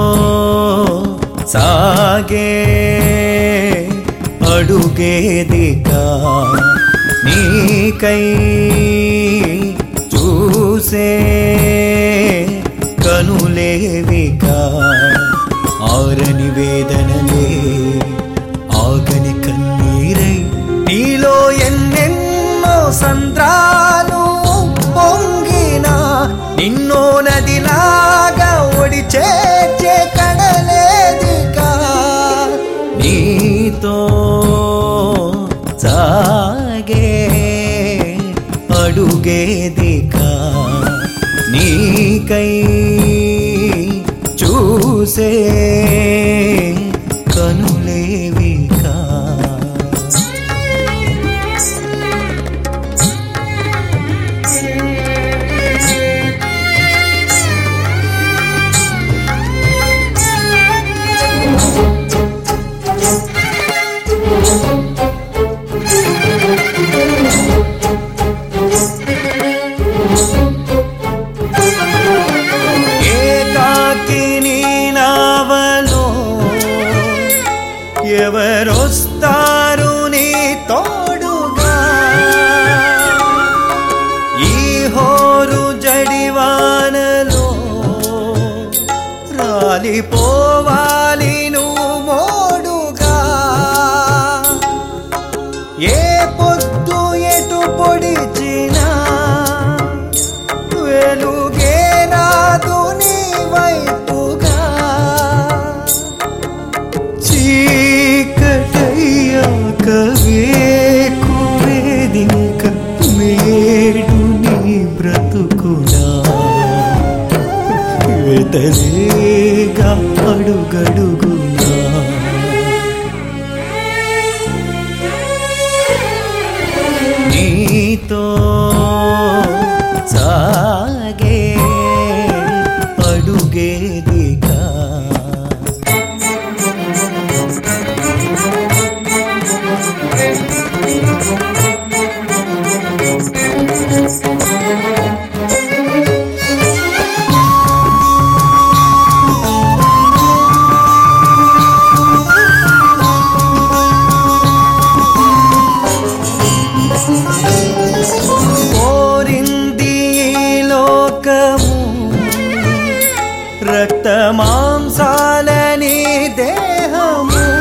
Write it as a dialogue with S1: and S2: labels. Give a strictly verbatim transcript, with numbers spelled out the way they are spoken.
S1: సాగే అడుగేదికా నీకై చూసే కనులేవికా ఆరని వేదనలే ఆగని కన్నీరై నీలో ఎన్నెన్నో సంద్రాలు పొంగినా నిన్నో నదిలాగా ఒడి చేర్చే కడలేదికా నీతో సాగే అడుగేదికా నీకై చూసే కనులేవికా ఎవరొస్తారు నీ తోడుగా ఈ హోరు జడివానలో రాలిపోవాలి నువ్వు మోడుగా ఏ పొద్దు ఎటు పొడిచినా వెలుగే రాదు నీ వైపుగా వేకువేదిక మేడు నీ బ్రతుకునా వెదలేగా అడుగడుగునా నీతో సాగే అడుగేదికా కోరింది లోకము రక్త మాంసాలని దేహము